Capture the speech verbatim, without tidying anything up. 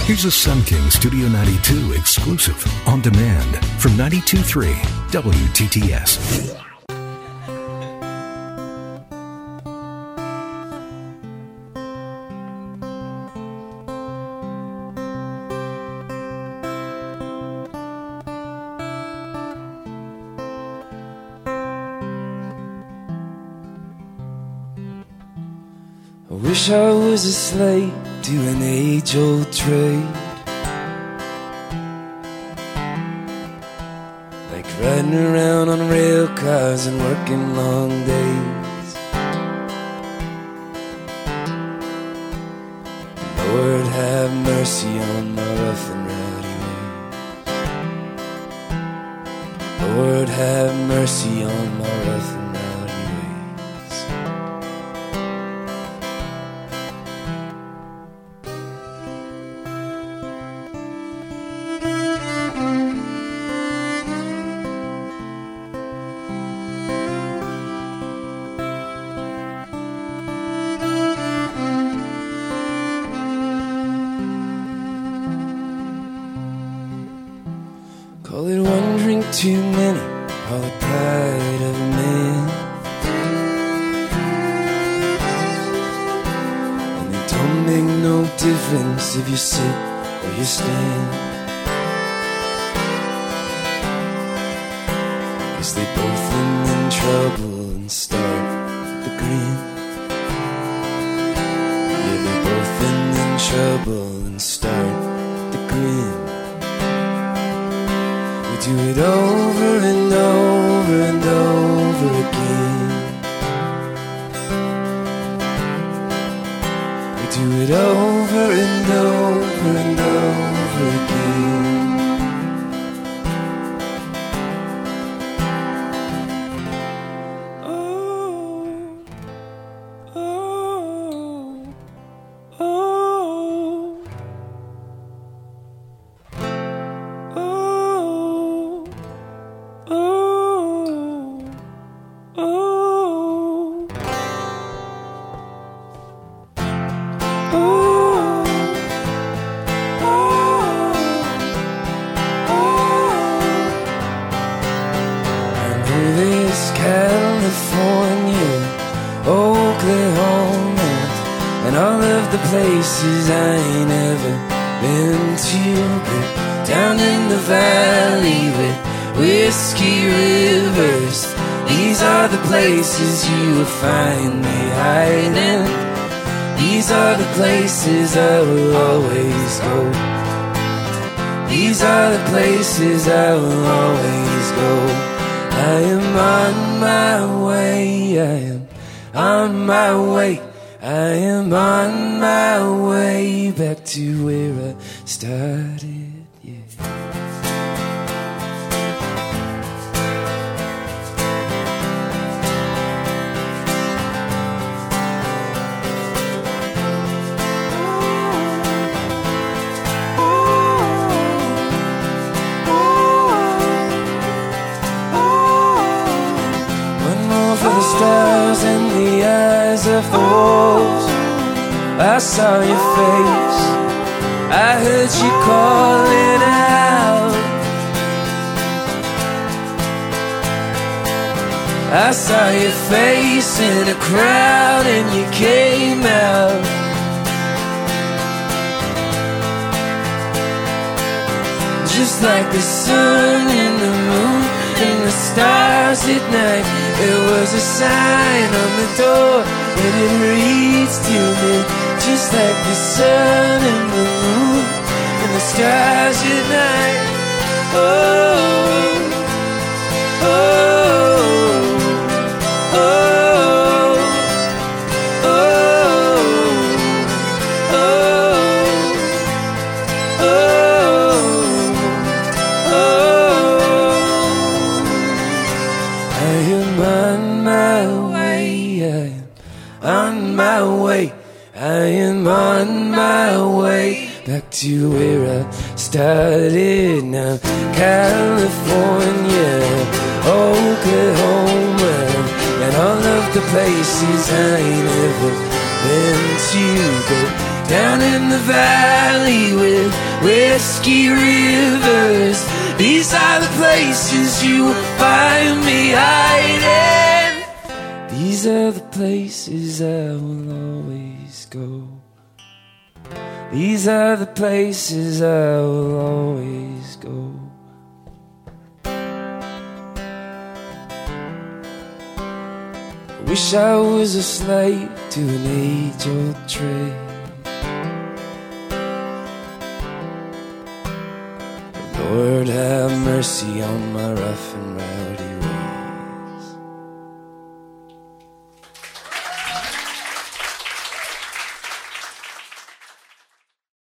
Here's a Sun King Studio ninety-two exclusive on demand from ninety-two point three W T T S. I wish I was a slave to an age-old trade, like riding around on rail cars and working long days. Lord, have mercy on my rough and rowdy ways. Lord, have mercy on my rough and rowdy ways. Call it one drink too many, all the pride of a man. And it don't make no difference if you sit or you stand, 'cause they both end in trouble and start the grin. Yeah, they both end in trouble and start the grin. Do it over and over and over again. We do it over and over and over again. Oh, oh, oh, oh. California, Oklahoma, and all of the places I ain't ever been to, but down in the valley with whiskey rivers, these are the places you will find me hiding. These are the places I will always go. These are the places I will always go. I am on my way, I am on my way, I am on my way back to where I started, yeah. Stars in the eyes of the wolves. I saw your face, I heard you calling out. I saw your face in a crowd and you came out. Just like the sun and the moon and the stars at night, there was a sign on the door and it reads to me. Just like the sun and the moon and the stars at night. Oh, oh, oh, oh, oh, oh, oh. I am on my way, I am on my way, I am on my way back to where I started now. California, Oklahoma, and all of the places I ain't ever been to, but down in the valley with whiskey rivers. These are the places you will find me hiding. These are the places I will always go. These are the places I will always go. I wish I was a slave to an age-old trade. Lord, have mercy on my rough and rowdy